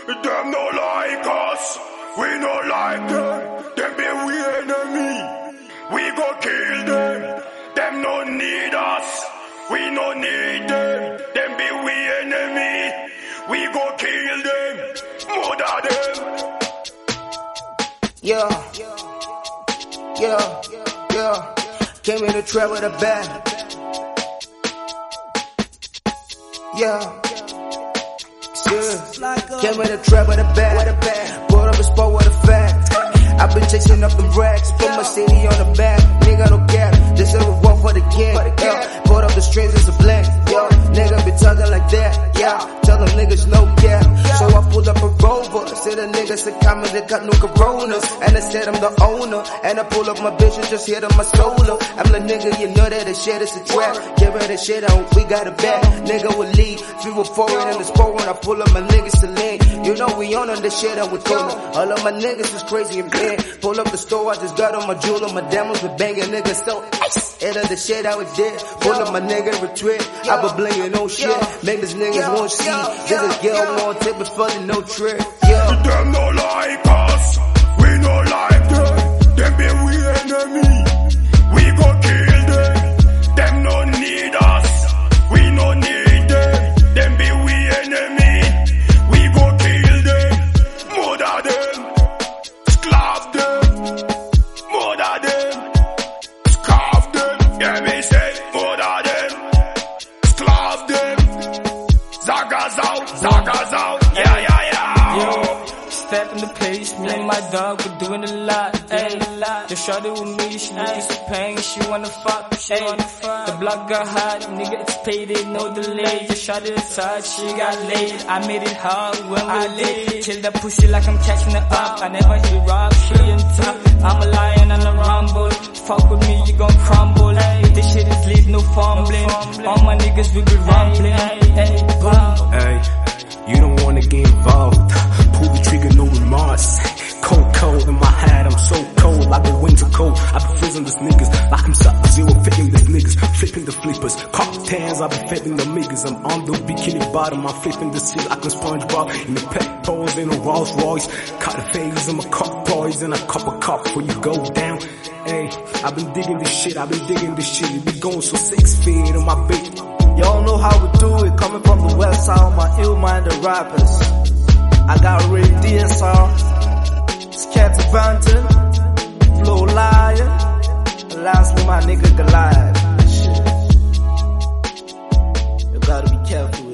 Them no like us, we no like them. Them be we enemy, we go kill them. Them no need us, we no need them. Them be we enemy, we go kill them. Murder them. Yeah. Came in the trap with a bag. Yeah. Came in the trap with a bag. Brought up a spot with a fact. I've been chasing up the racks, put my city on the back. Nigga don't care, just ever walk for the king. Yeah. Brought up the strings as a blank. Yeah. Nigga be talking like that. Yeah. Tell them niggas no cap. So I pulled up a Rover. Said the niggas a comment, they got no coronas. And I said I'm the owner. And I pull up my bitch and just hit on my solar. I'm the nigga, you know that the shit is a trap. Give her the shit on, we got it back. Nigga will leave, we were forward in the sport when I pull up my niggas to lean. You know we on the shit and we throwing. All of my niggas is crazy and bad. Pull up the store, I just got on my jewel, my diamonds with banging niggas so ice. And the shit I was dead. Pull up my nigga retreat. I been blingin' on shit. Make these niggas won't see. This is girl won't take me funny, no trick. Yeah. Them no like us, we no like them. Them be we enemy, we go kill them. Them no need us, we no need them. Them be we enemy, we go kill them. Murder them, sclave them. Murder them, scarf them. Yeah, me say murder them, sclave them. Zagas out, yeah. Yo, step in the place, me and my dog, we're doing a lot, ayy. Just shot it with me, she looking so pain, she wanna fuck, ayy. The block got hot, nigga, it's payday, no delay. Just shot it aside, she got laid. I made it hard when we lit. Kill that pussy like I'm catching it up. I never hit it rock, she in top. I'm a lion on a rumble. Fuck with me, you gon' crumble. But this shit is lit, no fumbling. All my niggas, we be rumbling. Hey, boom. Hey, you don't wanna get involved. Pull the trigger, no remorse. Cold in my head, I'm so cold, like the winter cold. I be freezing these niggas, like I'm Sub-Zero, flipping these niggas, flipping the flippers. Cocktails, I be flipping the niggas. I'm on the bikini bottom, I'm flipping the seat like a SpongeBob. In the pet pose, in a Rolls Royce. Cut the face, I'm a cup toys, and a cup before you go down. Hey, I've been digging this shit, We going so 6 feet on my beat. Y'all know how we do it, coming from the west side, my ill-minded rappers. I got real DSR, Scat Banton, Flow Lion, and lastly my nigga Goliath. Shit. You gotta be careful.